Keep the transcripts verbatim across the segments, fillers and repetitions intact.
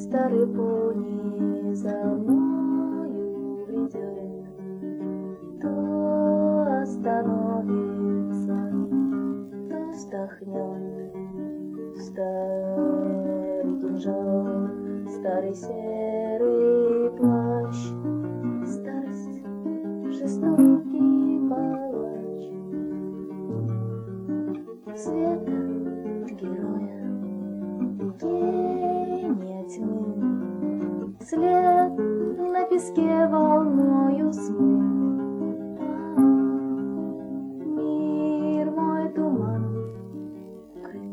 старый пони за мною бредет, то остановится, то вздохнет. Старый кинжал, старый серый плащ, старость — жестокий палач. Света героя, гения тьмы, след на песке волною смыл. А, мир мой туман укрыт.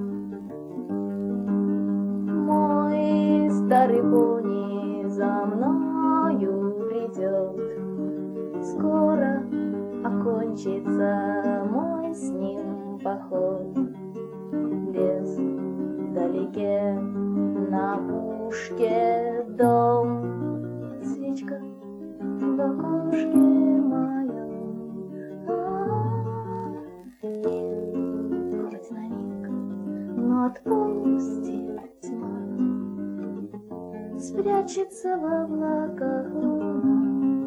Мой старый пони за мною придет, скоро окончится мой с ним поход. Лес вдалеке, на пушке дом, свечка в окошке моем. А, и хоть на миг, но отпустит тьма, спрячется в облаках луна,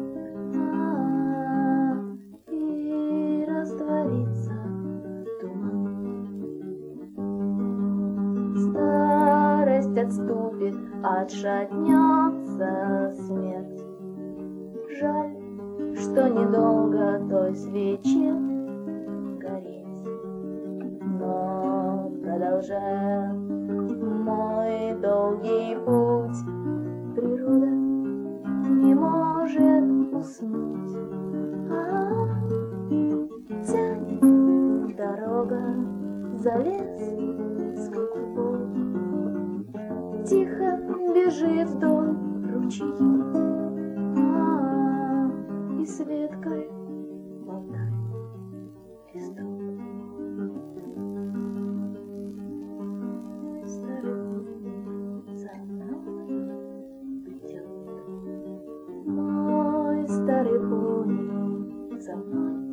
а, и растворится туман. Старость отступит, отшатнется смерть. Жаль, что недолго той свече гореть, но продолжая мой долгий путь, природа не может уснуть. А, тянет дорога за лес свой клубок, тихо бежит вдоль ручьи, а, и с веткой болтает листок. Мой старый пони за мной